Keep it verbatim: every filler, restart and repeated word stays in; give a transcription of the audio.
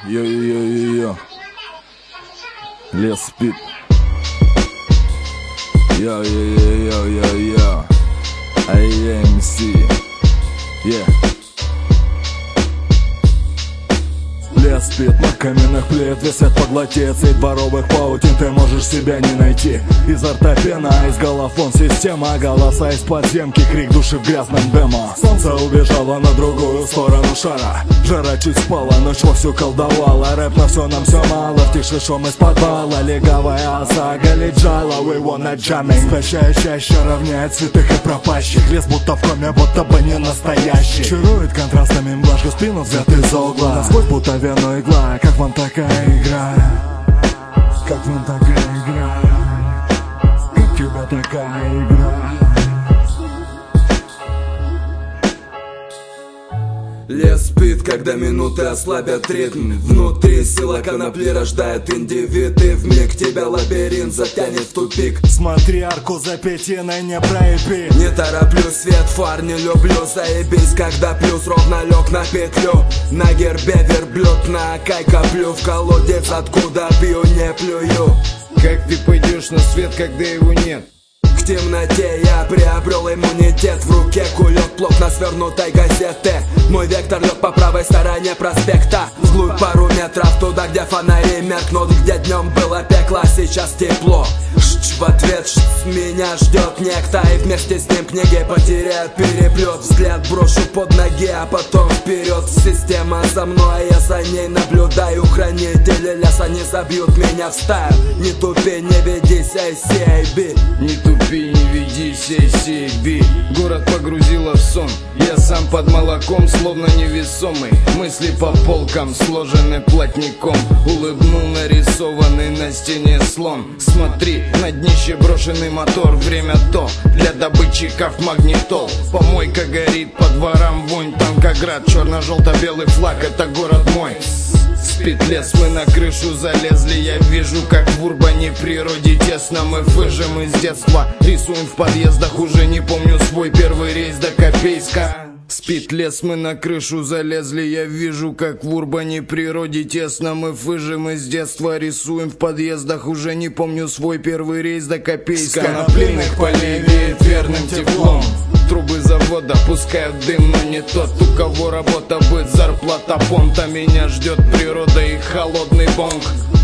Йо-йо-йо-йо-йо. Лес спит. Йо-йо-йо-йо-йо-йо. эй эм си. Yeah. Лес спит, на каменных плит висят поглотец. И дворовых паутин ты можешь себя не найти. Изо рта пена, из голов вон система. Голоса из подземки, крик души в грязном демо. Солнце убежало на другую сторону шара. Жара чуть спала, ночь вовсю колдовала. Рэп на все, нам все мало. В тиши шум из подвала. Легавая оса, галиджала. We wanna jamming. Спящая чаще равняет святых и пропащих. Лес будто в коме, будто бы не настоящий. Чарует контрастами мглажку спину, взят из-за угла. Насквозь будто вену игла. Как вам такая игра? Как вам такая игра? Как тебе такая игра? Лес спит, когда минуты ослабят ритм. Внутри сила конопли рождает индивид. И вмиг тебя лабиринт затянет в тупик. Смотри, арку за пятиной не проеби. Не тороплю свет фар, не люблю. Заебись, когда плюс ровно лег на петлю. На гербе верблюд, на кай коплю. В колодец, откуда пью, не плюю. Как ты пойдешь на свет, когда его нет? В темноте я приобрел иммунитет. В руке кулек плотно свернутой газеты. Мой вектор лег по правой стороне проспекта. Вглубь пару метров, туда, где фонари меркнут. Где днем было пекло, а сейчас тепло. Шч, в ответ шц, меня ждет некто. И вместе с ним книги потеряют переплет. Взгляд брошу под ноги, а потом вперед. Система за мной, а я за ней наблюдаю. Хранители леса не забьют меня в стаю. Не тупи, не ведись, эй си эй би. Не тупи, не ведись, эй си эй би. Город погрузила в сон. Я сам под молоком, словно невесомый. Мысли по полкам, сложены плотником. Улыбнул нарисованный на стене слон. Смотри, на днище брошенный мотор. Время то, для добытчиков магнитол. Помойка горит, по дворам вонь танкоград. Черно-желто-белый флаг, это город мой. Спит лес, мы на крышу залезли. Я вижу, как в урбане природе тесно. Мы выжим из детства, рисуем в подъездах. Уже не помню свой первый рейс до Копейска. Спит лес, мы на крышу залезли. Я вижу, как в урбане природе тесно. Мы выжим из детства, рисуем в подъездах. Уже не помню свой первый рейс до Копейска. С конопляных полей веет верным теплом. Трубы завода пускают дым, но не тот, у кого работа, быт, зарплата, понта. Меня ждет природа и холодный бонг.